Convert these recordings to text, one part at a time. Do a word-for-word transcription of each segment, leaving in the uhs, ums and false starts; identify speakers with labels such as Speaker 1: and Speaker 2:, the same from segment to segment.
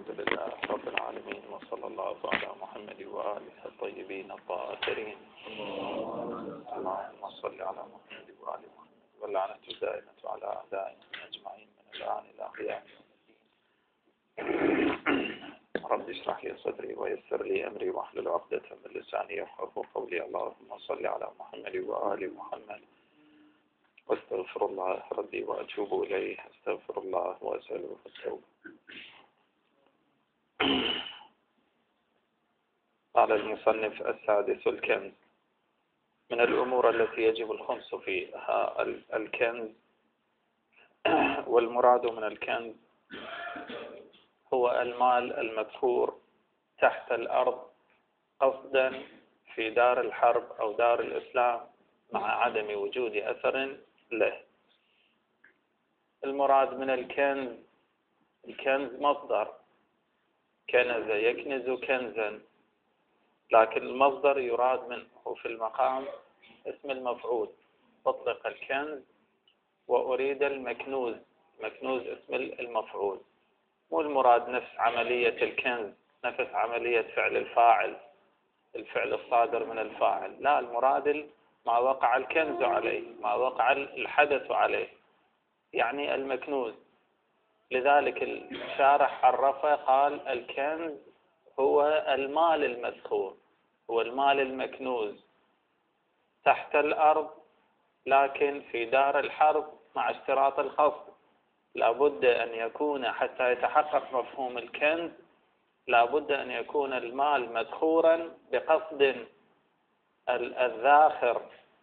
Speaker 1: الحمد لله رب العالمين، وصلى الله على محمد وآله الطيبين الطاهرين. اللهم صل على محمد وآل محمد، واللعنة الدائمة على أعدائنا أجمعين من الآن إلى قيام رب اشرح لي صدري ويسر لي أمري واحلل عقدة من لساني يفقهوا قولي. اللهم صل على محمد وآل محمد، واستغفر الله ربي وأتوب إليه، استغفر الله وأسأله التوبة. قال المصنف: السادس الكنز. من الأمور التي يجب الخمس فيها الكنز، والمراد من الكنز هو المال المذكور تحت الأرض قصدا في دار الحرب أو دار الإسلام مع عدم وجود أثر له. المراد من الكنز، الكنز مصدر كنز يكنز كنزا، لكن المصدر يراد منه في المقام اسم المفعول. أطلق الكنز وأريد المكنوز، مكنوز اسم المفعول، مو المراد نفس عملية الكنز، نفس عملية فعل الفاعل، الفعل الصادر من الفاعل، لا، المراد ما وقع الكنز عليه، ما وقع الحدث عليه، يعني المكنوز. لذلك الشارح عرفه قال: الكنز هو المال المذكور، هو المال المكنوز تحت الأرض لكن في دار الحرب، مع اشتراط القصد. لابد أن يكون، حتى يتحقق مفهوم الكنز، لابد أن يكون المال مذكورا بقصد الذاخر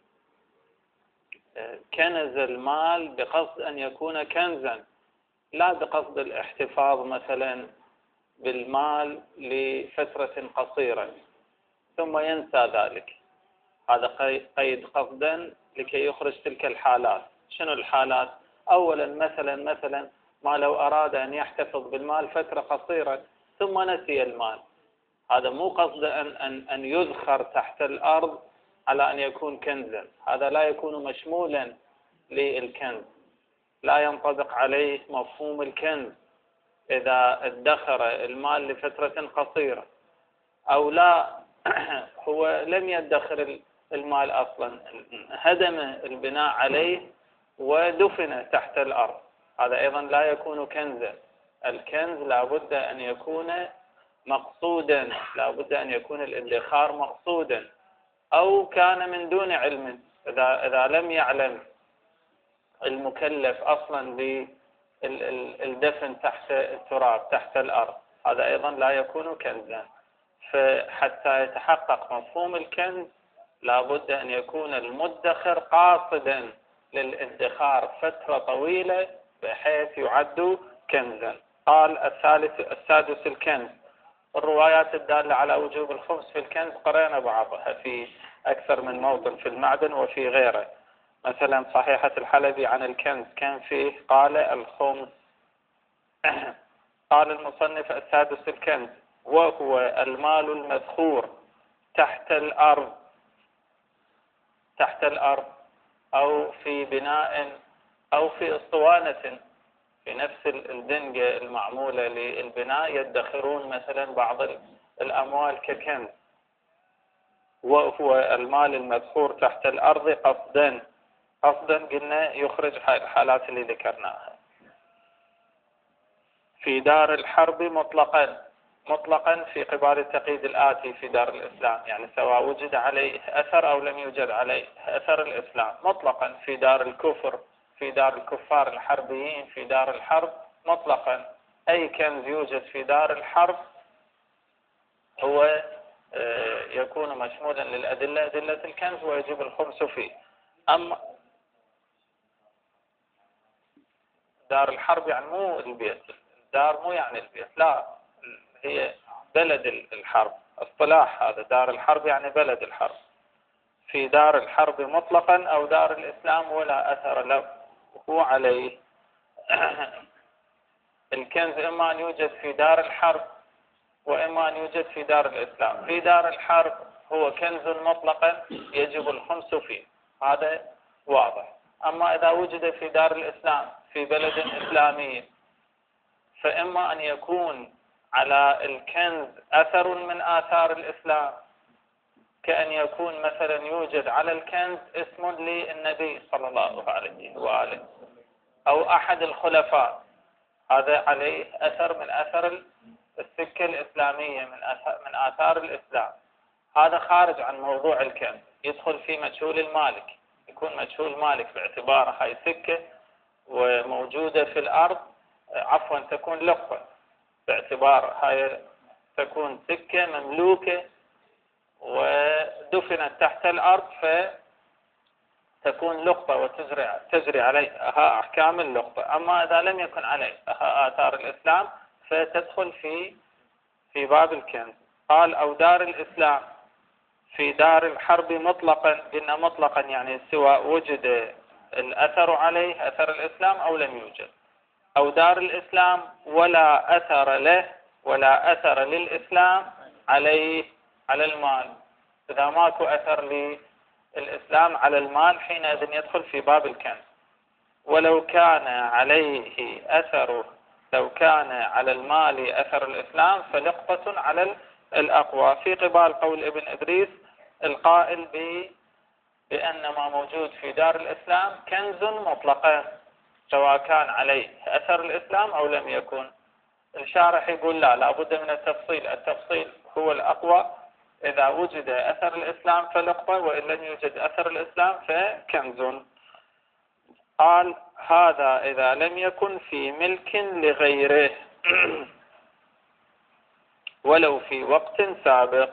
Speaker 1: كنز المال بقصد أن يكون كنزا، لا بقصد الاحتفاظ مثلا بالمال لفترة قصيرة ثم ينسى ذلك. هذا قيد قصدا لكي يخرج تلك الحالات. شنو الحالات؟ أولا مثلا مثلا ما لو أراد أن يحتفظ بالمال فترة قصيرة ثم نسي المال، هذا مو قصد أن, أن, أن يذخر تحت الأرض على أن يكون كنزا، هذا لا يكون مشمولا للكنز، لا ينطبق عليه مفهوم الكنز إذا ادخر المال لفترة قصيرة. أو لا، هو لم يدخر المال أصلا، هدم البناء عليه ودفن تحت الأرض، هذا أيضا لا يكون كنزا. الكنز لابد أن يكون مقصودا، لابد أن يكون الادخار مقصودا، أو كان من دون علم. إذا, إذا لم يعلم المكلف أصلا بالدفن تحت التراب تحت الأرض، هذا أيضا لا يكون كنزا. فحتى يتحقق مفهوم الكنز لابد أن يكون المدخر قاصدا للادخار فترة طويلة بحيث يعد كنزا. قال: الثالث السادس الكنز. الروايات الدالة على وجوب الخمس في الكنز قرأنا بعضها في أكثر من موطن في المعدن وفي غيره. مثلا صحيحة الحلبي عن الكنز كان فيه قال: الخمس. قال المصنف: السادس الكنز، وهو المال المذخور تحت الأرض، تحت الأرض أو في بناء أو في اسطوانة، في نفس الدنجة المعمولة للبناء يدخرون مثلا بعض الأموال ككنز. وهو المال المذخور تحت الأرض قصدا، قصدا قلنا يخرج الحالات اللي ذكرناها. في دار الحرب مطلقا، مطلقا في قبال التقييد الآتي في دار الإسلام، يعني سواء وجد عليه أثر أو لم يوجد عليه أثر الإسلام. مطلقا في دار الكفر، في دار الكفار الحربيين في دار الحرب مطلقا. أي كنز يوجد في دار الحرب هو يكون مشمولا للأدلة، أدلة الكنز، ويجب الخمس فيه. أما دار الحرب يعني مو البيت، الدار مو يعني البيت، لا، هي بلد الحرب، اصطلاح هذا. دار الحرب يعني بلد الحرب. في دار الحرب مطلقا أو دار الإسلام ولا أثر له عليه. الكنز إما أن يوجد في دار الحرب وإما أن يوجد في دار الإسلام. في دار الحرب هو كنز مطلقا يجب الخمس فيه، هذا واضح. أما إذا وجد في دار الإسلام في بلد إسلامي، فإما أن يكون على الكنز أثر من آثار الإسلام، كأن يكون مثلا يوجد على الكنز اسم للنبي صلى الله عليه وآله أو أحد الخلفاء، هذا عليه أثر من أثر السكة الإسلامية، من أثار, من آثار الإسلام. هذا خارج عن موضوع الكنز، يدخل في مجهول المالك، يكون مجهول مالك باعتبار هاي سكة وموجودة في الأرض، عفوا تكون لقطة باعتبار هاي تكون سكة مملوكة ودفنت تحت الأرض فتكون لقطة وتجري تجري عليها أحكام اللقطة. أما إذا لم يكن عليها آثار الإسلام فتدخل في في باب الكنز. قال أو دار الإسلام، في دار الحرب مطلقا، قلنا مطلقا يعني سواء وجد الأثر عليه أثر الإسلام أو لم يوجد، أو دار الإسلام ولا أثر له ولا أثر للإسلام عليه على المال. إذا ماكو أثر للإسلام على المال حينئذ يدخل في باب الكنز. ولو كان عليه أثر، لو كان على المال أثر الإسلام فلقطة على الأقوى، في قبال قول ابن إدريس القائل بأن ما موجود في دار الإسلام كنز مطلقا سواء كان عليه أثر الإسلام أو لم يكن. الشارح يقول لا، لابد من التفصيل، التفصيل هو الأقوى، إذا وجد أثر الإسلام فلقطة، وإن لم يوجد أثر الإسلام فكنز. قال هذا إذا لم يكن في ملك لغيره ولو في وقت سابق.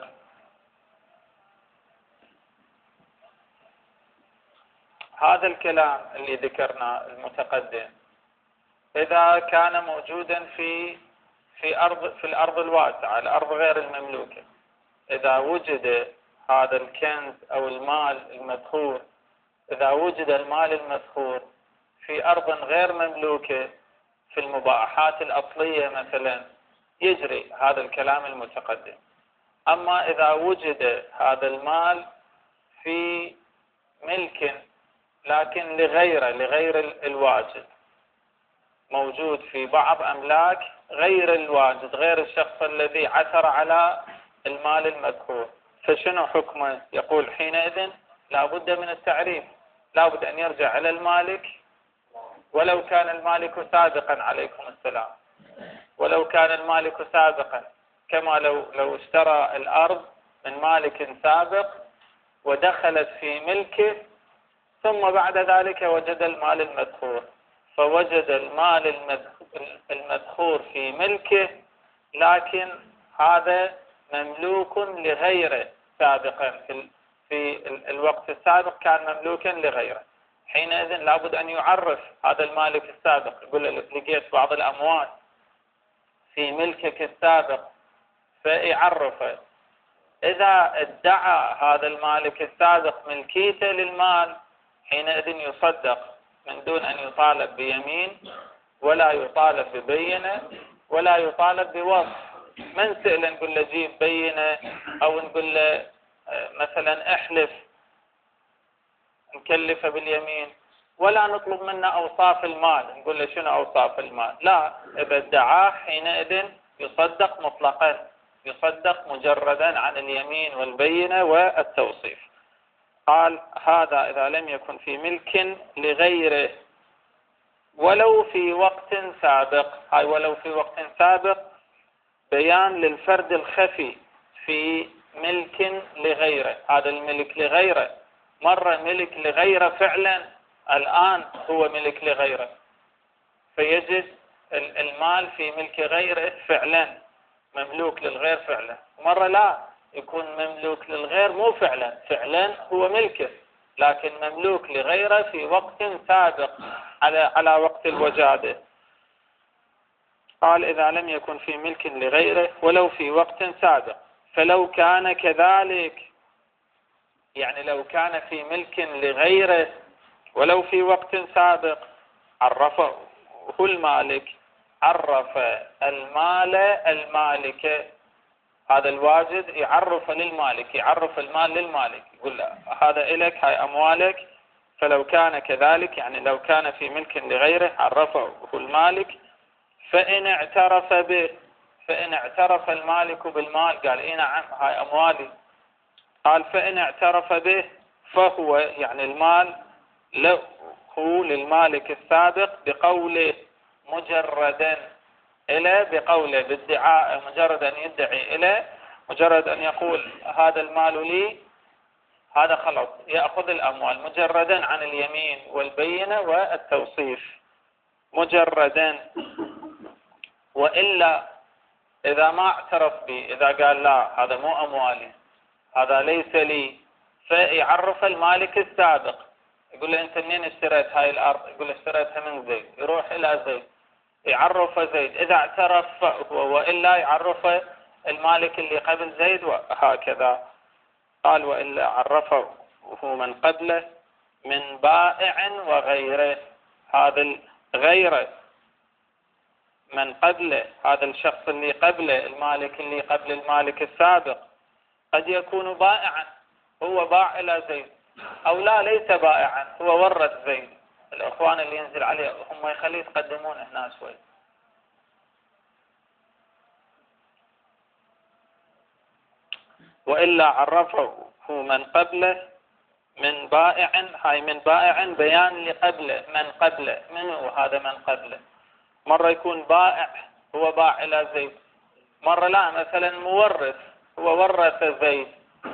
Speaker 1: هذا الكلام اللي ذكرناه المتقدم إذا كان موجودا في في أرض في الأرض الواسعة، الأرض غير المملوكة، إذا وجد هذا الكنز أو المال المذخور، إذا وجد المال المذخور في أرض غير مملوكة في المباحات الأصلية مثلا يجري هذا الكلام المتقدم. أما إذا وجد هذا المال في ملك لكن لغيره، لغير الواجد، موجود في بعض أملاك غير الواجد، غير الشخص الذي عثر على المال المذكور، فشنو حكمه؟ يقول حينئذ لا بد من التعريف، لا بد أن يرجع إلى المالك، ولو كان المالك سابقا، عليكم السلام، ولو كان المالك سابقا، كما لو لو اشترى الأرض من مالك سابق ودخلت في ملكه ثم بعد ذلك وجد المال المذخور، فوجد المال المذخور في ملكه لكن هذا مملوك لغيره سابقا، في, في الوقت السابق كان مملوكا لغيره، حينئذ لابد أن يعرف هذا المالك السابق، يقول لقيت بعض الأموال في ملكك السابق فيعرفه. إذا ادعى هذا المالك السابق ملكيته للمال حينئذ يصدق من دون أن يطالب بيمين ولا يطالب ببينة ولا يطالب بوصف. من سئل نقول له جيب بينة أو نقول له مثلا احلف نكلفه باليمين، ولا نطلب منه أوصاف المال نقول له شنو أوصاف المال، لا، إذا ادعاه حينئذ يصدق مطلقا، يصدق مجردا عن اليمين والبينة والتوصيف. قال هذا إذا لم يكن في ملك لغيره ولو في وقت سابق. هاي ولو في وقت سابق بيان للفرد الخفي في ملك لغيره. هذا الملك لغيره مرة ملك لغيره فعلا، الآن هو ملك لغيره، فيجد المال في ملك غيره فعلا، مملوك للغير فعلا. مرة لا، يكون مملوك للغير مو فعلا، فعلا هو ملكه لكن مملوك لغيره في وقت سابق على على وقت الوجادة. قال إذا لم يكن في ملك لغيره ولو في وقت سابق، فلو كان كذلك، يعني لو كان في ملك لغيره ولو في وقت سابق عرفه المالك، عرف المال المالك، هذا الواجد يعرف للمالك، يعرف المال للمالك، يقول له هذا إلك، هاي أموالك. فلو كان كذلك يعني لو كان في ملك لغيره عرفه المالك، فإن اعترف به، فإن اعترف المالك بالمال، قال إيه نعم هاي أموالي، قال فإن اعترف به فهو يعني المال له للمالك السابق بقوله مجردا إلى، بقوله بادعاء، مجرد أن يدعي إلى، مجرد أن يقول هذا المال لي، هذا خلاص يأخذ الأموال مجردا عن اليمين والبينة والتوصيف مجردا. وإلا إذا ما اعترف به، إذا قال لا هذا مو أموالي، هذا ليس لي، فيعرف المالك السابق، يقول له أنت منين اشتريت هاي الأرض؟ يقول له اشتريتها من زيد، يروح إلى زيد يعرف زيد، إذا اعترف هو، وإلا يعرف المالك اللي قبل زيد وهكذا. قال وإلا عرفه من قبله من بائع وغيره، هذا غيره من قبله، هذا الشخص اللي قبله، المالك اللي قبل المالك السابق، قد يكون بائعا، هو باع إلى زيد، أو لا ليس بائعا، هو ورث زيد. الأخوان اللي ينزل عليه هم يخليه يتقدمون هنا شوي. وإلا عرفه من قبله من بائع، هاي من بائع بيان لقبله، من قبله، منو هذا من قبله؟ مرة يكون بائع هو باع إلى زيد، مرة لا، مثلا مورث هو ورث زيد،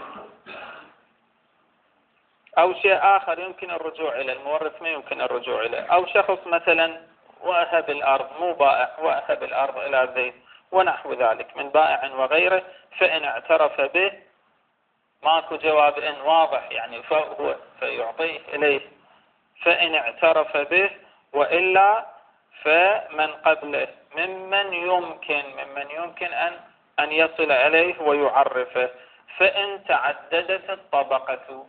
Speaker 1: أو شيء آخر يمكن الرجوع إليه، المورث ما يمكن الرجوع إليه، أو شخص مثلا وأهب الأرض، مو بائع، وأهب الأرض إلى زيد ونحو ذلك من بائع وغيره. فإن اعترف به، ماكو جواب إن واضح يعني، فهو فيعطيه إليه، فإن اعترف به، وإلا فمن قبله ممن يمكن ممن يمكن أن أن يصل إليه ويعرفه. فإن تعددت الطبقة،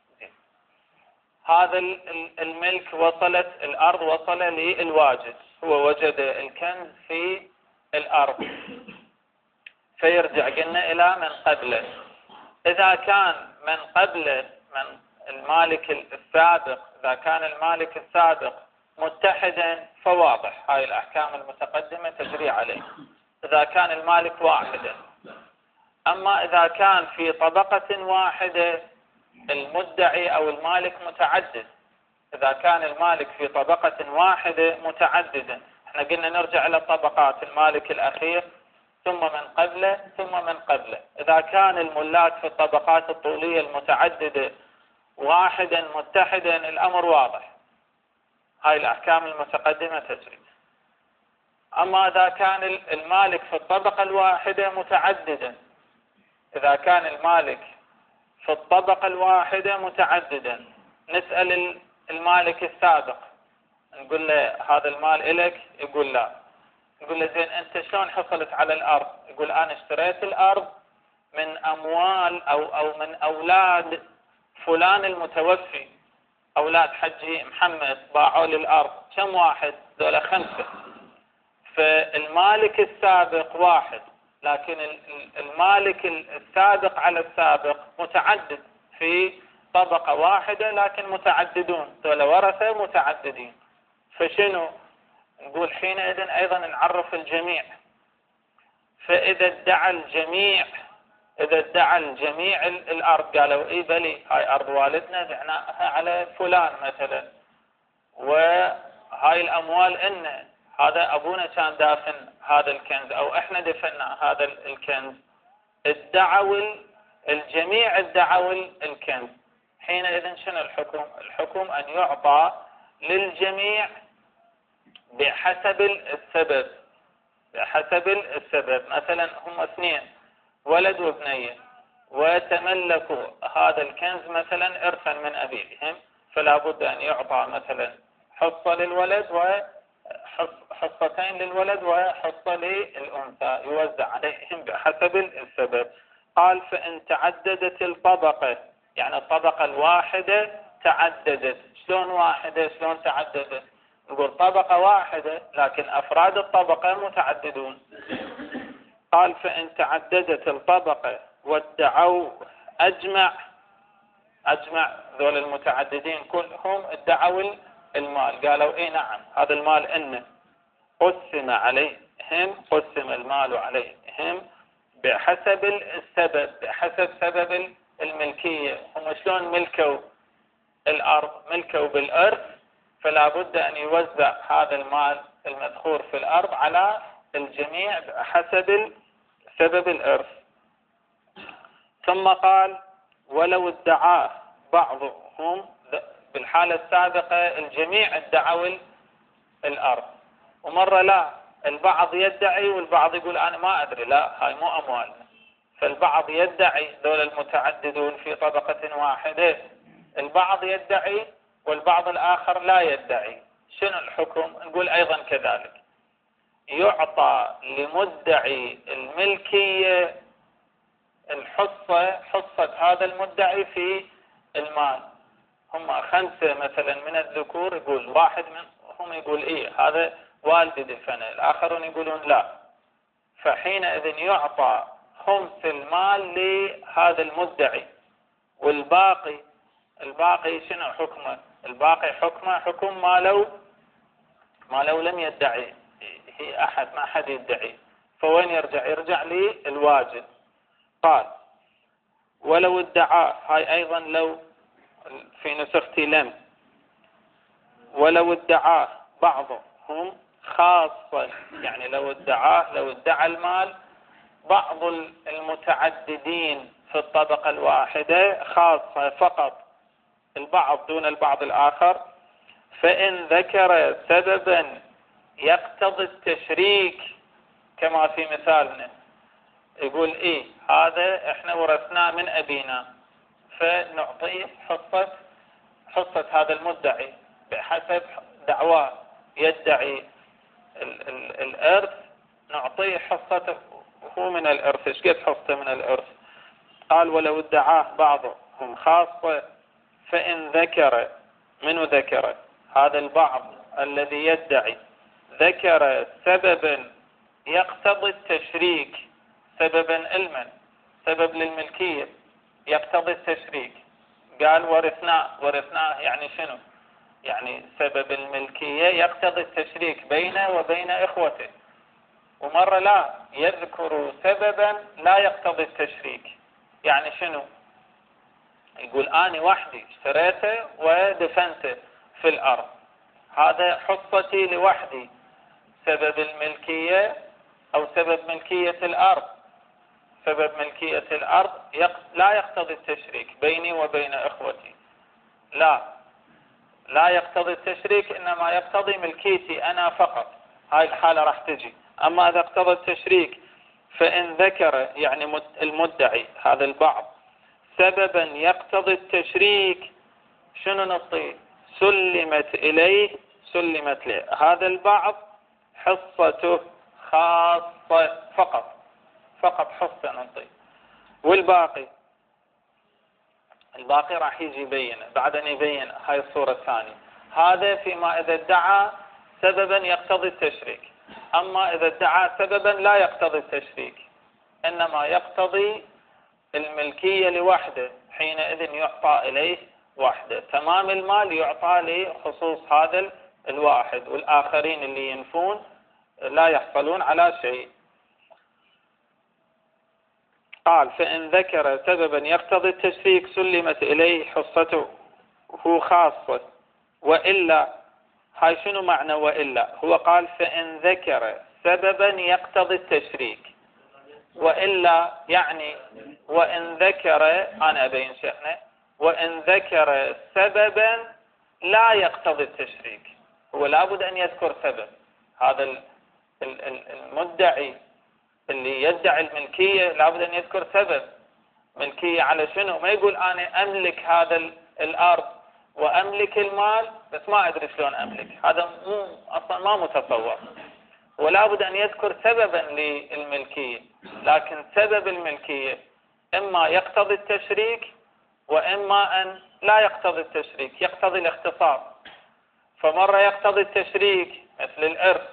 Speaker 1: هذا الملك وصلت الأرض، وصل للواجد، هو وجد الكنز في الأرض، فيرجع قلنا إلى من قبله. إذا كان من قبله من المالك السابق، إذا كان المالك السابق متحدا فواضح، هاي الأحكام المتقدمة تجري عليه إذا كان المالك واحدا. أما إذا كان في طبقة واحدة المدعي أو المالك متعدد، إذا كان المالك في طبقة واحدة متعددة، احنا قلنا نرجع إلى الطبقات، المالك الأخير ثم من قبله ثم من قبله. إذا كان الملاك في الطبقات الطولية المتعددة واحدا متحدا، الأمر واضح، هاي الأحكام المتقدمة تجري. أما إذا كان المالك في الطبقة الواحدة متعددا، إذا كان المالك في الطبقة الواحدة متعددا، نسأل المالك السابق، نقول له هذا المال إلك؟ يقول لا. نقول له زين أنت شلون حصلت على الأرض؟ يقول أنا اشتريت الأرض من أموال أو أو من أولاد فلان المتوفي، أولاد حجي محمد باعوا لي الأرض. كم واحد؟ ذولا خمسة. فالمالك السابق واحد، لكن المالك السابق على السابق متعدد في طبقة واحدة، لكن متعددون، ذولا ورثة متعددين. فشنو نقول حينئذ؟ أيضا نعرف الجميع. فإذا ادعى الجميع إذا ادعى الجميع الأرض، قالوا إيه بلي هاي أرض والدنا بعناها على فلان مثلا، وهاي الأموال إن هذا أبونا كان دافن هذا الكنز، أو إحنا دفنا هذا الكنز، ادعوا الجميع ادعوا الكنز. حينئذ شنو الحكم؟ الحكم أن يعطى للجميع بحسب السبب بحسب السبب. مثلا هم اثنين ولد وابنية، وتملكوا هذا الكنز مثلا إرثا من أبيهم، فلا بد أن يعطى مثلا حصة للولد وحصتين للولد وحصة للأنثى، يوزع عليهم بحسب السبب. قال فإن تعددت الطبقة، يعني الطبقة الواحدة تعددت. شلون واحدة؟ شلون تعددت؟ نقول طبقة واحدة لكن أفراد الطبقة متعددون. قال فإن تعددت الطبقة وادعوا أجمع أجمع ذول المتعددين كلهم ادعوا المال، قالوا إيه نعم هذا المال إنه قسم عليهم عليهم، قسم المال عليهم بحسب السبب، بحسب سبب الملكية. هم شلون ملكوا الأرض؟ ملكوا بالإرث، فلا بد أن يوزع هذا المال المذخور في الأرض على الجميع بحسب سبب الإرث. ثم قال ولو ادعاه بعضهم، بالحالة السابقة الجميع ادعوا الأرض، ومرة لا، البعض يدعي والبعض يقول أنا ما أدري، لا هاي مو أموالنا. فالبعض يدعي، دول المتعددون في طبقة واحدة، البعض يدعي والبعض الآخر لا يدعي. شنو الحكم؟ نقول أيضا كذلك، يعطى لمدعي الملكية الحصة، حصة هذا المدعي في المال. هم خمسة مثلا من الذكور، يقول واحد منهم يقول إيه هذا والدي دفنه، الآخرون يقولون لا، فحينئذ يعطى خمس المال لهذا المدعي. والباقي، الباقي شنو حكمه؟ الباقي حكمه حكم ما لو ما لو لم يدعي هي أحد، ما أحد يدعي، فوين يرجع؟ يرجع للواجب. قال ولو ادعاه، هاي أيضا لو في نسختي لم، ولو ادعاه بعضهم خاصة، يعني لو ادعاه، لو ادعى المال بعض المتعددين في الطبقة الواحدة خاصة فقط، البعض دون البعض الآخر، فإن ذكر سببا يقتضي التشريك كما في مثالنا، يقول إيه هذا إحنا ورثناه من أبينا، فنعطيه حصة حصة هذا المدعي بحسب دعواه، يدعي ال ال الإرث، نعطيه حصته هو من الإرث. إيش قد حصته من الإرث؟ قال ولو ادعاه بعضهم خاصة، فإن ذكر، منو ذكر؟ هذا البعض الذي يدعي ذكر سببا يقتضي التشريك، سببا علما، سبب للملكية يقتضي التشريك. قال ورثناه، ورثناه يعني شنو؟ يعني سبب الملكية يقتضي التشريك بينه وبين إخوته. ومرة لا، يذكر سببا لا يقتضي التشريك، يعني شنو؟ يقول أنا وحدي اشتريته ودفنته في الأرض، هذا حصتي لوحدي، سبب الملكية أو سبب ملكية الأرض، سبب ملكية الأرض لا يقتضي التشريك بيني وبين إخوتي، لا لا يقتضي التشريك، إنما يقتضي ملكيتي أنا فقط، هاي الحالة راح تجي. أما إذا اقتضى التشريك، فإن ذكر يعني المدعي هذا البعض سببا يقتضي التشريك، شنو نعطيه؟ سلمت إليه، سلمت له هذا البعض حصته خاصة فقط، فقط حصة نعطيه. والباقي، الباقي راح يجي يبين بعد أن يبين هاي الصورة الثانية. هذا فيما إذا ادعى سببا يقتضي التشريك. أما إذا ادعى سببا لا يقتضي التشريك، إنما يقتضي الملكية لوحده، حينئذ يعطى إليه وحده، تمام المال يعطى لخصوص هذا الواحد، والآخرين اللي ينفون لا يحصلون على شيء. قال فإن ذكر سببا يقتضي التشريك سلمت إليه حصته هو خاصة، وإلا، هاي شنو معنى وإلا؟ هو قال فإن ذكر سببا يقتضي التشريك، وإلا يعني وإن ذكر، أنا أبين شيخنا، وإن ذكر سببا لا يقتضي التشريك، هو لابد أن يذكر سبب. هذا المدعي اللي يدعي الملكية لابد أن يذكر سبب ملكية على شنو، ما يقول أنا أملك هذا الأرض وأملك المال بس ما أدري شلون أملك، هذا مو أصلا ما متصور. ولا بد أن يذكر سببا للملكية، لكن سبب الملكية إما يقتضي التشريك وإما أن لا يقتضي التشريك، يقتضي الاختصاص. فمرة يقتضي التشريك مثل الإرث،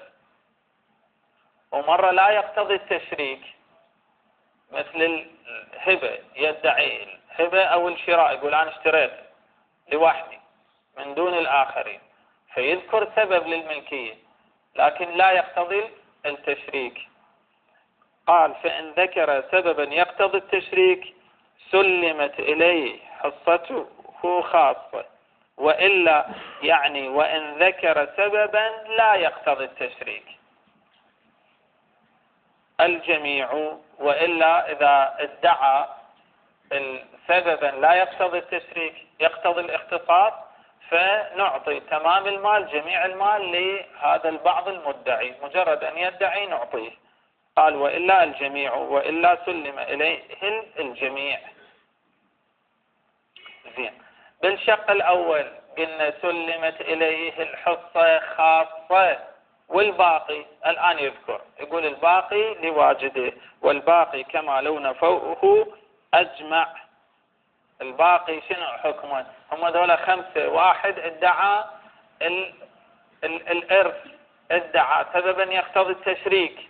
Speaker 1: ومرة لا يقتضي التشريك مثل الهبة، يدعي الهبة أو الشراء، يقول أنا اشتريت لوحدي من دون الآخرين، فيذكر سبب للملكية لكن لا يقتضي التشريك. قال فإن ذكر سببا يقتضي التشريك سلمت إليه حصته خاصة، وإلا يعني وإن ذكر سببا لا يقتضي التشريك الجميع، وإلا إذا ادعى سببا لا يقتضي التشريك يقتضي الاختصاص فنعطي تمام المال جميع المال لهذا البعض المدعي، مجرد أن يدعي نعطيه. قال وإلا الجميع، وإلا سلم إليه الجميع. زين. بالشق الأول قلنا سلمت إليه الحصة خاصة، والباقي الآن يذكر يقول الباقي لواجده، والباقي كما لو نفوه أجمع. الباقي شنو حكمه؟ هم دولة خمسة، واحد ادعى ال ال الإرث، ادعى سببا يقتضي التشريك،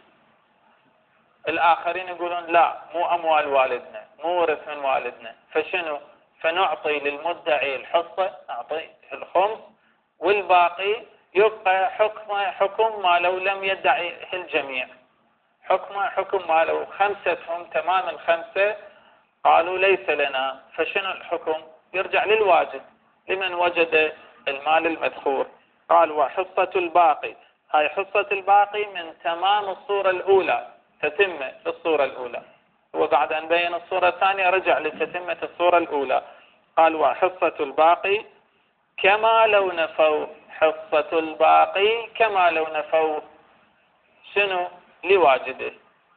Speaker 1: الآخرين يقولون لا مو أموال والدنا، مو ورث من والدنا، فشنو؟ فنعطي للمدعي الحصة، نعطي الخمس، والباقي يبقى حكم حكم ما لو لم يدعي الجميع، حكم حكم ما لو خمستهم تمام الخمسة قالوا ليس لنا، فشنو الحكم؟ يرجع للواجد لمن وجد المال المذخور. قال وحصة الباقي، هاي حصة الباقي من تمام الصورة الأولى، تتمة للصورة الأولى، وبعد أن بين الصورة الثانية رجع لتتمة الصورة الأولى. قال وحصة الباقي كما لو نفوا، حصة الباقي كما لو نفوا شنو؟ لواجده.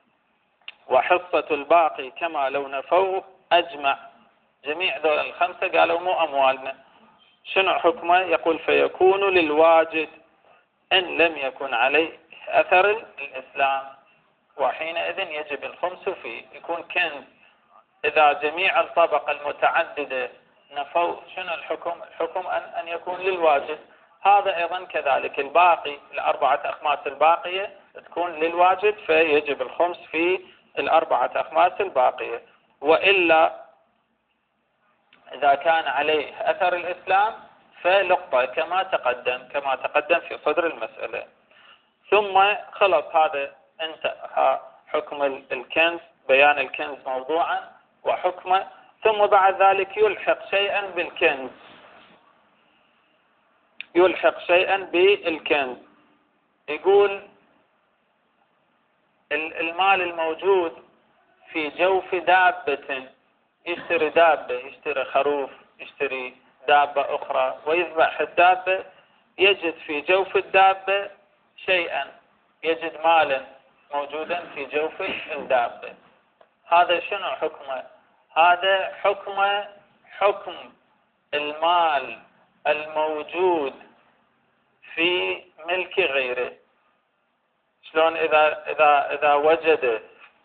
Speaker 1: وحصة الباقي كما لو نفوه أجمع، جميع ذول الخمسة قالوا مو أموالنا، شنو حكمه؟ يقول فيكون للواجد إن لم يكن عليه أثر الإسلام، وحينئذ يجب الخمس فيه، يكون كنز. إذا جميع الطبقة المتعددة نفوا شنو الحكم؟ الحكم أن, أن يكون للواجد. هذا أيضا كذلك، الباقي الأربعة أخماس الباقية تكون للواجد فيجب الخمس في الأربعة أخماس الباقية، وإلا إذا كان عليه أثر الإسلام فلقطة كما تقدم كما تقدم في صدر المسألة. ثم خلص هذا انتهى حكم الكنز، بيان الكنز موضوعا وحكمه. ثم بعد ذلك يلحق شيئا بالكنز، يلحق شيئا بالكنز. يقول المال الموجود في جوف دابة، يشتري دابة، يشتري خروف، يشتري دابة أخرى ويذبح الدابة، يجد في جوف الدابة شيئا، يجد مالا موجودا في جوف الدابة، هذا شنو حكمه؟ هذا حكمه حكم المال الموجود في ملك غيره. شلون إذا إذا إذا وجد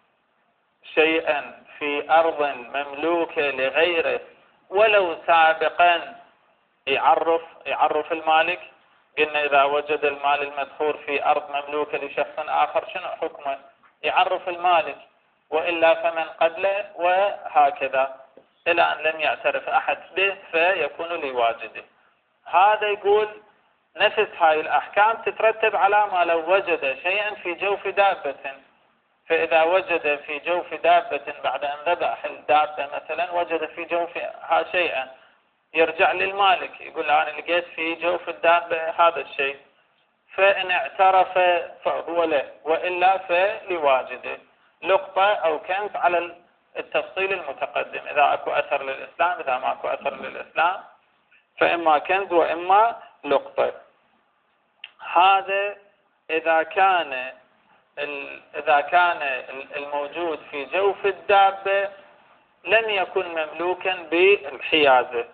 Speaker 1: شيئا في أرض مملوكة لغيره ولو سابقا يعرف يعرف المالك. قلنا إذا وجد المال المذخور في أرض مملوكة لشخص آخر شنو حكمه؟ يعرف المالك، وإلا فمن قبله، وهكذا إلى أن لم يعترف أحد به فيكون لواجده. هذا يقول نفس هاي الأحكام تترتب على ما لو وجد شيئا في جوف دابة، فإذا وجد في جوف دابة بعد أن ذبح الدابة مثلا وجد في جوفها شيئا، يرجع للمالك يقول أنا لقيت في جوف الدابة هذا الشيء، فإن اعترف فهو له، وإلا فلواجده، لقطة أو كنز على التفصيل المتقدم. إذا أكو أثر للإسلام، إذا ما أكو أثر للإسلام فإما كنز وإما لقطة. هذا إذا كان إذا كان الموجود في جوف الدابة لم يكن مملوكا بالحيازة،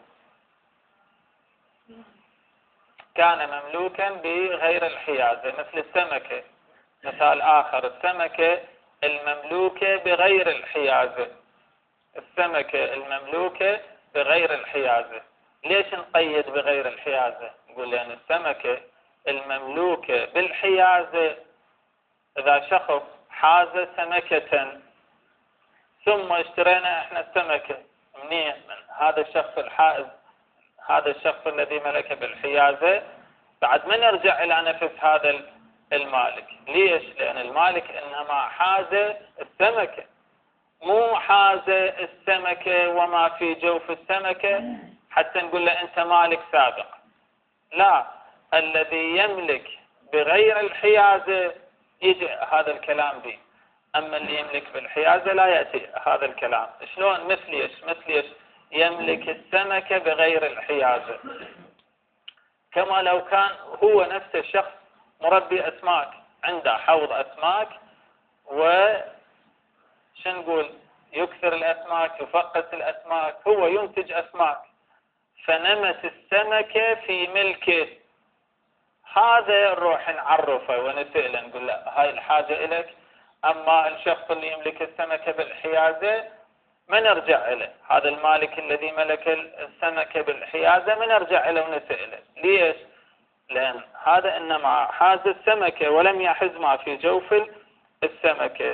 Speaker 1: كان مملوكا بغير الحيازة، مثل السمكة. مثال آخر، السمكة المملوكة بغير الحيازة، السمكة المملوكة بغير الحيازة. ليش نقيد بغير الحيازة؟ نقول لأن السمكة المملوكة بالحيازة إذا شخص حاز سمكة ثم اشترينا احنا السمكة منين؟ من هذا الشخص الحائز، هذا الشخص الذي ملك بالحيازة، بعد ما نرجع إلى نفس هذا المالك. ليش؟ لأن المالك إنما حاز السمكة، مو حاز السمكة وما في جوف السمكة حتى نقول له أنت مالك سابق. لا، الذي يملك بغير الحيازة يجي هذا الكلام به، أما اللي يملك بالحيازة لا يأتي هذا الكلام. شلون؟ مثل ايش؟ مثل ايش؟ يملك السمكة بغير الحيازة، كما لو كان هو نفس الشخص مربي أسماك، عنده حوض أسماك و شو نقول يكثر الأسماك، يفقس الأسماك، هو ينتج أسماك، فنمت السمكة في ملكه. هذا نروح نعرفه ونسأله نقول له هاي الحاجة إلك. أما الشخص اللي يملك السمكة بالحيازة ما نرجع له، هذا المالك الذي ملك السمكة بالحيازة ما نرجع له ونسأله. ليش؟ لأن هذا إنما حاز السمكة ولم يحز ما في جوف السمكة.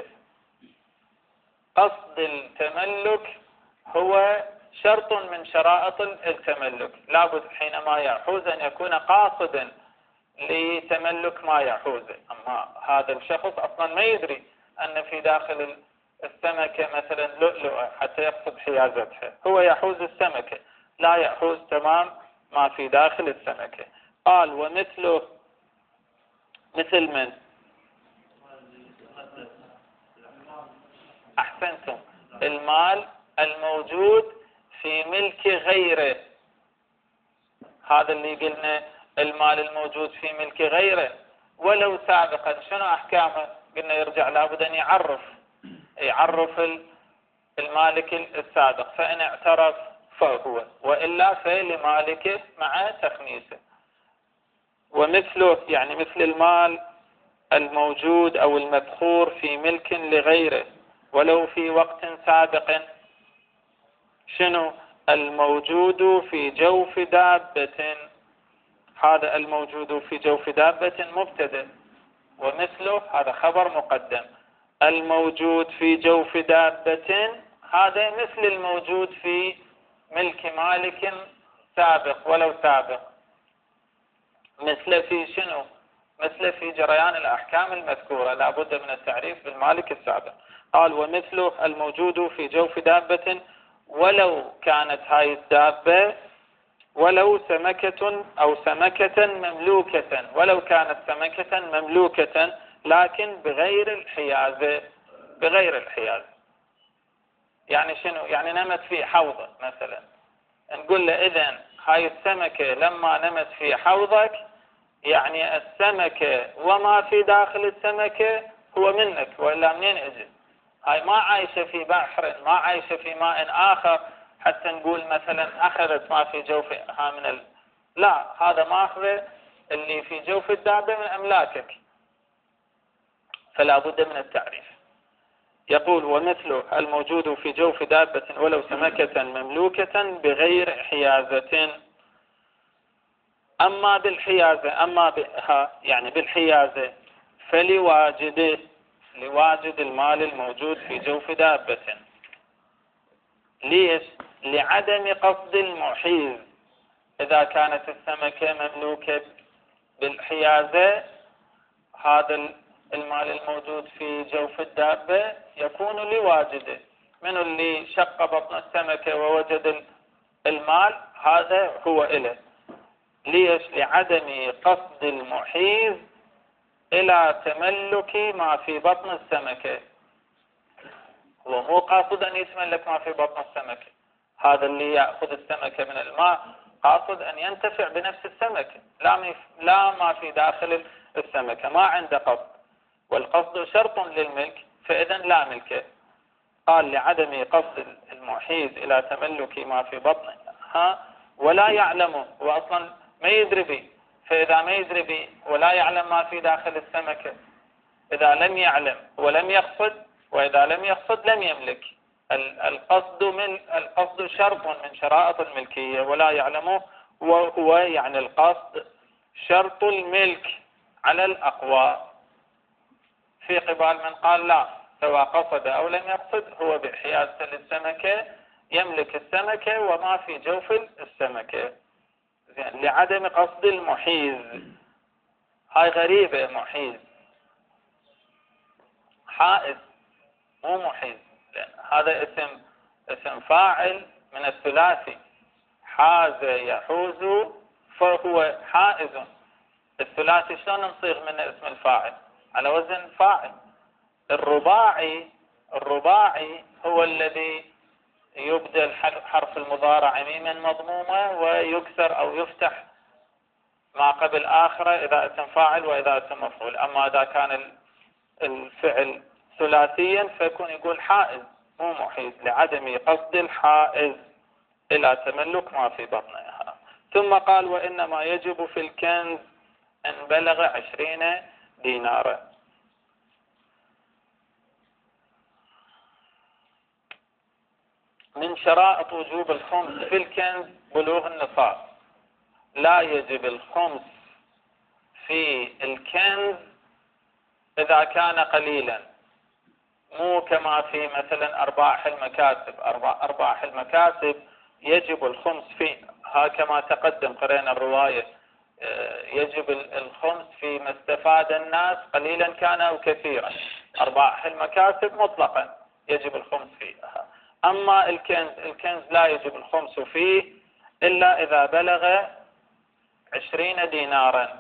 Speaker 1: قصد التملك هو شرط من شرائط التملك، لابد حينما يحوز أن يكون قاصدا لتملك ما يحوزه. أما هذا الشخص أصلا ما يدري أن في داخل السمكة مثلا لؤلؤة حتى يقصد حيازتها، هو يحوز السمكة لا يحوز تمام ما في داخل السمكة. قال ومثله، مثل من؟ أحسنتم، المال الموجود في ملك غيره، هذا اللي قلنا المال الموجود في ملك غيره ولو سابقا. شنو أحكامه؟ قلنا يرجع لابد أن يعرف يعرف المالك السابق، فإن اعترف فهو، وإلا فلمالكه مع تخميسه. ومثله يعني مثل المال الموجود أو المذخور في ملك لغيره ولو في وقت سابق. شنو؟ الموجود في جوف دابة، هذا الموجود في جوف دابة مبتدأ، ومثله هذا خبر مقدم. الموجود في جوف دابة هذا مثل الموجود في ملك مالك سابق ولو سابق. مثل في شنو؟ مثل في جريان الأحكام المذكورة لابد من التعريف بالمالك السابق. قال ومثله الموجود في جوف دابة ولو كانت هاي الدابة ولو سمكة أو سمكة مملوكة، ولو كانت سمكة مملوكة لكن بغير الحيازة. بغير الحيازة يعني شنو؟ يعني نمت في حوضة مثلا، نقول له إذن هاي السمكة لما نمت في حوضك يعني السمكة وما في داخل السمكة هو منك، وإلا منين اجت؟ هاي ما عايشة في بحر، ما عايشة في ماء آخر حتى نقول مثلا أخذت ما في جوفها من ال... لا، هذا ماخذه اللي في جوف الدابة من أملاكك، فلا بد من التعريف. يقول ومثله الموجود في جوف دابة ولو سمكة مملوكة بغير حيازة. أما بالحيازة، أما بها يعني بالحيازة فلواجده، لواجد المال الموجود في جوف دابة. ليش؟ لعدم قصد المحيز. إذا كانت السمكة مملوكة بالحيازة هذا المال الموجود في جوف الدابة يكون لواجده. من اللي شق بطن السمكة ووجد المال هذا هو إله. ليش؟ لعدم قصد المحيز إلى تملك ما في بطن السمكة. هو مو قاصد أن يتملك ما في بطن السمكة، هذا اللي يأخذ السمكة من الماء قاصد أن ينتفع بنفس السمكة، لا لا ما في داخل السمكة، ما عنده قصد، والقصد شرط للملك فإذا لا ملكه. قال لعدم قصد المحيز إلى تملك ما في بطنها ولا يعلمه، وأصلا ما يدري به، فإذا ما يدري به ولا يعلم ما في داخل السمكة، إذا لم يعلم ولم يقصد، وإذا لم يقصد لم يملك. القصد من القصد شرط من شرائط الملكية ولا يعلمه، وهو يعني القصد شرط الملك على الأقوى، في قبال من قال لا، سواء قصد أو لم يقصد هو بحيازة للسمكة يملك السمكة وما في جوف السمكة. لعدم قصد المحيز، هاي غريبة. محيز حائز مو محيز، لأن هذا اسم اسم فاعل من الثلاثي، حاز يحوز فهو حائز. الثلاثي شلون نصيغ منه اسم الفاعل؟ على وزن فاعل. الرباعي الرباعي هو الذي يبدل حرف المضارع ميما مضمومة ويكسر أو يفتح ما قبل آخره إذا اسم فاعل وإذا اسم مفعول. أما إذا كان الفعل ثلاثيا فيكون يقول حائز مو محيز، لعدم قصد الحائز إلى تملك ما في بطنها. ثم قال وإنما يجب في الكنز أن بلغ عشرين دينارا. من شرائط وجوب الخمس في الكنز بلوغ النصاب. لا يجب الخمس في الكنز إذا كان قليلا، مو كما في مثلا أرباح المكاسب. أرباح المكاسب يجب الخمس فيه، ها كما تقدم قرأنا الرواية، يجب الخمس في ما استفاد الناس قليلا كان أو كثيرا. أرباح المكاسب مطلقا يجب الخمس فيها. أما الكنز الكنز لا يجب الخمس فيه إلا إذا بلغ عشرين دينارا.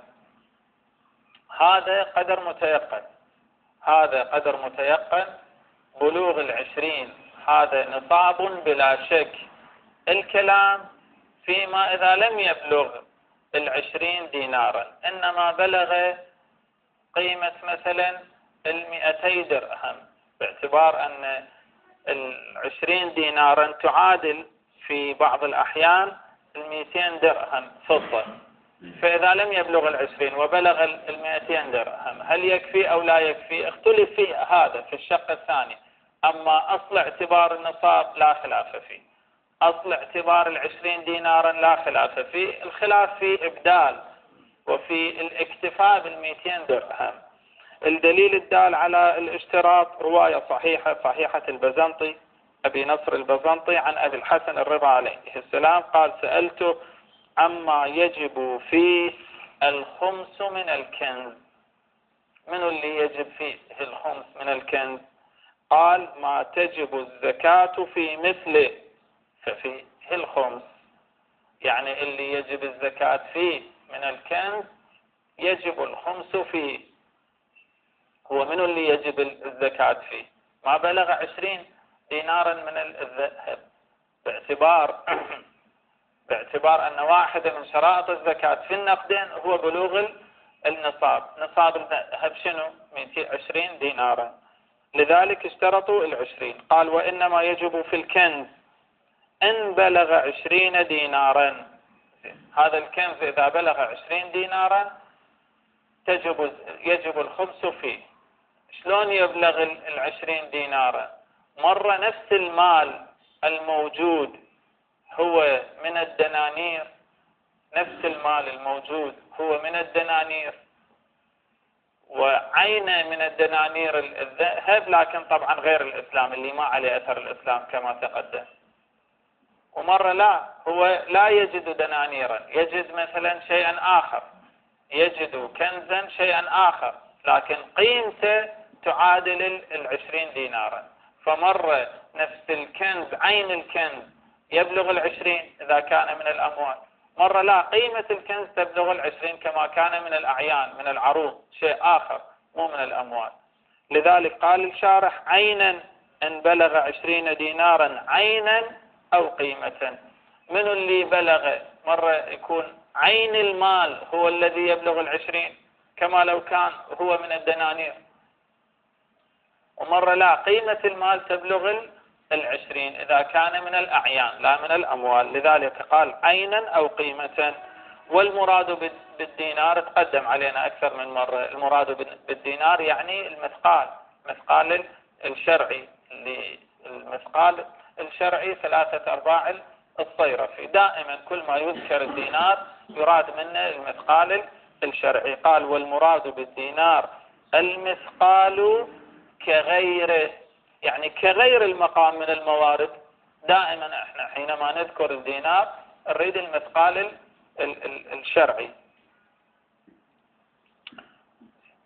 Speaker 1: هذا قدر متيقن، هذا قدر متيقن. بلوغ العشرين هذا نصاب بلا شك. الكلام فيما إذا لم يبلغ العشرين دينارا، إنما بلغ قيمة مثلا المئتي درهم، باعتبار أن العشرين دينارا تعادل في بعض الأحيان المئتين درهم فضة. فإذا لم يبلغ العشرين وبلغ المئتين درهم هل يكفي أو لا يكفي؟ اختلف فيه هذا في الشق الثاني. أما أصل اعتبار النصاب لا خلاف فيه، أصل اعتبار العشرين دينارا لا خلاف فيه. الخلاف في إبدال وفي الاكتفاء بالمئتين درهم. الدليل الدال على الاشتراط رواية صحيحة صحيحة البزنطي أبي نصر البزنطي عن أبي الحسن الرضا عليه السلام قال سألته عما يجب فيه الخمس من الكنز. من اللي يجب فيه الخمس من الكنز؟ قال ما تجب الزكاة في مثله ففيه الخمس. يعني اللي يجب الزكاة فيه من الكنز يجب الخمس فيه. هو من اللي يجب الزكاة فيه؟ ما بلغ عشرين دينارا من الذهب، باعتبار باعتبار أن واحدة من شرائط الزكاة في النقدين هو بلوغ النصاب. نصاب الذهب شنو؟ مئة وعشرين دينارا. لذلك اشترطوا العشرين. قال وإنما يجب في الكنز أن بلغ عشرين دينارا. هذا الكنز إذا بلغ عشرين دينارا تجب يجب الخمس فيه. شلون يبلغ العشرين دينارا؟ مرة نفس المال الموجود هو من الدنانير، نفس المال الموجود هو من الدنانير وعينه من الدنانير الذهب، لكن طبعا غير الإسلام اللي ما عليه أثر الإسلام كما تقدم. ومرة لا، هو لا يجد دنانيرا، يجد مثلا شيئا آخر، يجد كنزا شيئا آخر، لكن قيمته تعادل العشرين دينارا. فمرة نفس الكنز عين الكنز يبلغ العشرين إذا كان من الأموال، مرة لا، قيمة الكنز تبلغ العشرين كما كان من الأعيان من العروض شيء آخر مو من الأموال. لذلك قال الشارح عينا أن بلغ عشرين دينارا عينا أو قيمة. من اللي بلغ؟ مرة يكون عين المال هو الذي يبلغ العشرين كما لو كان هو من الدنانير، ومرة لا، قيمة المال تبلغ العشرين إذا كان من الأعيان لا من الأموال. لذلك قال عينا أو قيمة. والمراد بالدينار تقدم علينا أكثر من مرة، المراد بالدينار يعني المثقال، مثقال الشرعي. المثقال الشرعي ثلاثة أرباع الصيرفي. دائما كل ما يذكر الدينار يراد منه المثقال الشرعي. قال والمراد بالدينار المثقال كغيره، يعني كغير المقام من الموارد. دائما احنا حينما نذكر الدينار نريد المثقال الشرعي.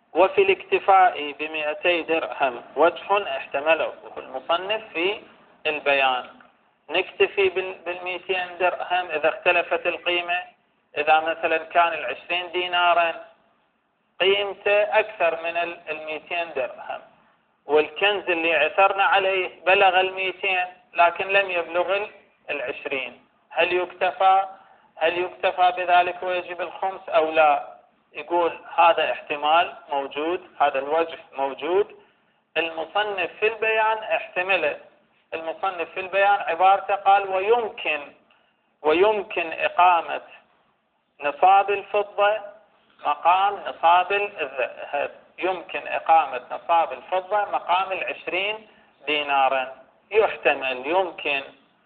Speaker 1: وفي الاكتفاء بمئتي درهم وجه احتمله المصنف في البيان. نكتفي بالمئتين درهم إذا اختلفت القيمة، إذا مثلا كان العشرين دينارا قيمته أكثر من المئتين درهم، والكنز اللي عثرنا عليه بلغ المئتين لكن لم يبلغ العشرين، هل يكتفى هل يكتفى بذلك ويجب الخمس أو لا؟ يقول هذا احتمال موجود، هذا الوجه موجود. المصنف في البيان احتمله. المصنف في البيان عبارته قال ويمكن ويمكن إقامة نصاب الفضة مقام نصاب الذهب، يمكن إقامة نصاب الفضة مقام العشرين دينارا، يحتمل يمكن.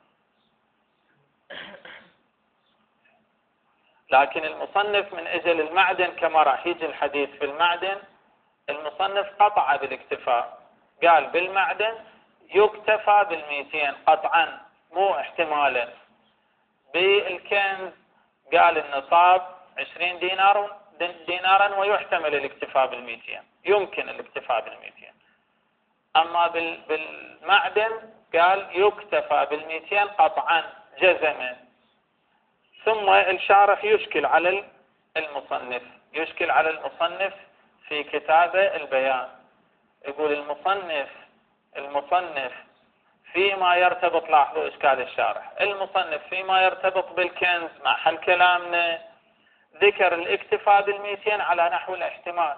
Speaker 1: لكن المصنف من أجل المعدن كما راح يجي الحديث في المعدن، المصنف قطع بالاكتفاء، قال بالمعدن يكتفى بالمئتين قطعا مو احتمالا. بالكنز قال النصاب عشرين دينار دينارا ويحتمل الاكتفاء بالمئتين، يمكن الاكتفاء بالمئتين. أما بالمعدن قال يكتفى بالمئتين قطعا جزما. ثم الشارح يشكل على المصنف يشكل على المصنف في كتابه البيان، يقول المصنف المصنف فيما يرتبط، لاحظوا إشكال الشارح، المصنف فيما يرتبط بالكنز مع حل كلامنا ذكر الاكتفاء بالمئتين على نحو الاحتمال،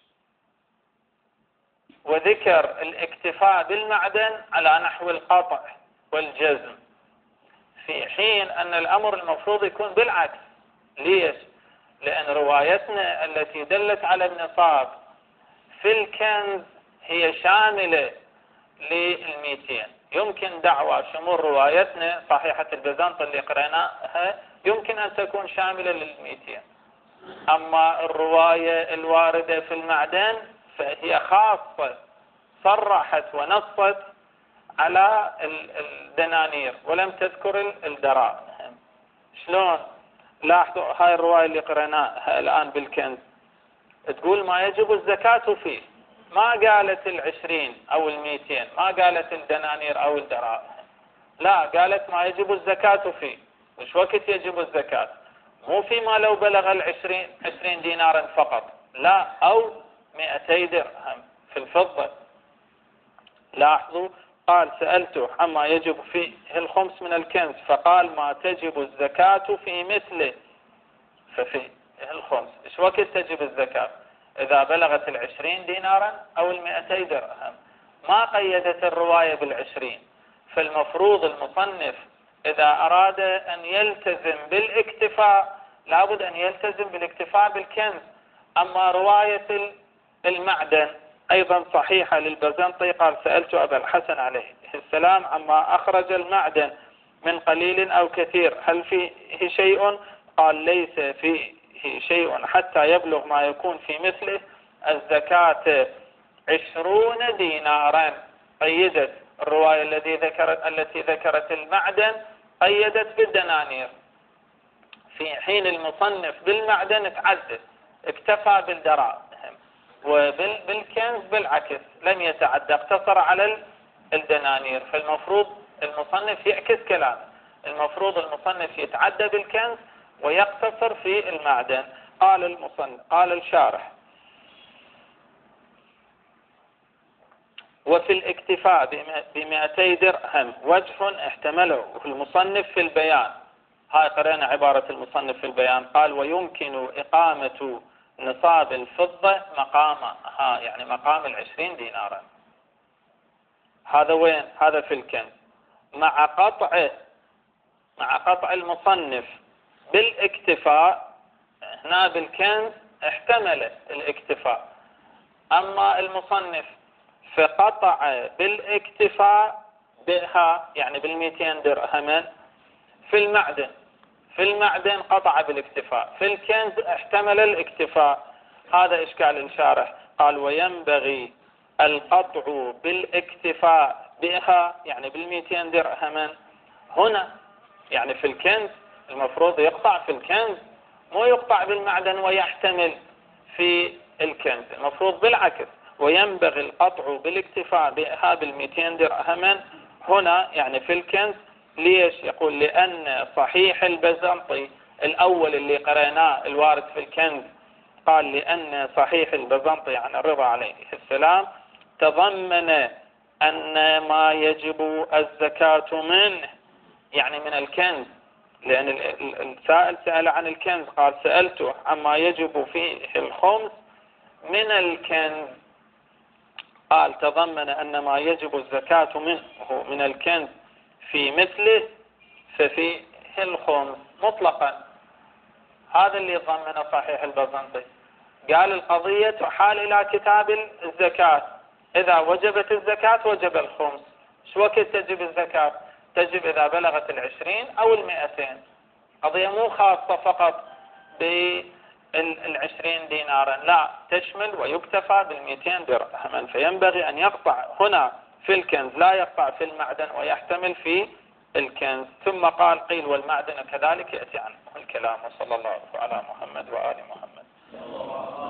Speaker 1: وذكر الاكتفاء بالمعدن على نحو القطع والجزم، في حين أن الأمر المفروض يكون بالعكس. ليش؟ لأن روايتنا التي دلت على النصاب في الكنز هي شاملة للمئتين. يمكن دعوى شمول روايتنا صحيحة البيزنطي اللي قرأناها يمكن أن تكون شاملة للمئتين، أما الرواية الواردة في المعدن فهي خاصة، صرحت ونصت على الدنانير ولم تذكر الدراهم. شلون؟ لاحظوا هاي الرواية اللي قرأناها الآن بالكنز تقول ما يجب الزكاة فيه، ما قالت العشرين أو المئتين، ما قالت الدنانير أو الدراهم، لا قالت ما يجب الزكاة فيه. وش وقت يجب الزكاة؟ مو فيما لو بلغ العشرين عشرين دينارا فقط، لا، أو مئتي درهم في الفضة. لاحظوا قال سألته عما يجب فيه الخمس من الكنز فقال ما تجب الزكاة في مثله، ففي الخمس ايش وقت تجب الزكاة؟ إذا بلغت العشرين دينارا أو المئتي درهم، ما قيدت الرواية بالعشرين. فالمفروض المصنف إذا أراد أن يلتزم بالاكتفاء لابد أن يلتزم بالاكتفاء بالكنز. أما رواية المعدن أيضا صحيحة للبيزنطي قال سألت أبا الحسن عليه السلام عما أخرج المعدن من قليل أو كثير هل فيه شيء؟ قال ليس فيه شيء حتى يبلغ ما يكون في مثله الزكاة عشرون دينارا. قيدت الرواية التي ذكرت التي ذكرت المعدن قيدت بالدنانير، في حين المصنف بالمعدن تعدد اكتفى بالدراهم، وبالكنز بالعكس لم يتعدى اقتصر على الدنانير. فالمفروض المصنف يعكس كلامه، المفروض المصنف يتعدى بالكنز ويقتصر في المعدن. قال المصنف قال الشارح وفي الاكتفاء بمئتي درهم وجه احتمله المصنف في البيان. هاي قرأنا عبارة المصنف في البيان، قال ويمكن إقامة نصاب الفضة مقامها، يعني مقام العشرين دينارا. هذا وين؟ هذا في الكنز، مع قطعه مع قطع المصنف بالاكتفاء. هنا بالكنز احتمل الاكتفاء، أما المصنف فقطع بالاكتفاء بها يعني بالمئتين درهما في المعدن. في المعدن قطع بالاكتفاء، في الكنز احتمل الاكتفاء. هذا إشكال الشارح. قال وينبغي القطع بالاكتفاء بها يعني بالمئتين درهما هنا، يعني في الكنز المفروض يقطع في الكنز، مو يقطع بالمعدن ويحتمل في الكنز. المفروض بالعكس، وينبغي القطع بالاكتفاء بهذا المئتين درهما هنا يعني في الكنز. ليش؟ يقول لأن صحيح البزنطي الأول اللي قرأناه الوارد في الكنز قال لأن صحيح البزنطي عن الرضا عليه السلام تضمن أن ما يجب الزكاة منه يعني من الكنز، لأن السائل سأل عن الكنز قال سألته عما يجب فيه الخمس من الكنز، قال تضمن أن ما يجب الزكاة منه من الكنز في مثله ففيه الخمس مطلقا. هذا اللي ضمن صحيح البزنطي. قال القضية تحال إلى كتاب الزكاة، إذا وجبت الزكاة وجب الخمس. شو وقت تجب الزكاة؟ تجب إذا بلغت العشرين أو المئتين. قضية مو خاصة فقط بالعشرين دينارا، لا، تشمل ويكتفى بالمئتين درهما. فينبغي أن يقطع هنا في الكنز، لا يقطع في المعدن ويحتمل في الكنز. ثم قال قيل والمعدن كذلك يأتي عنه الكلام. وصلى الله على محمد وآل محمد.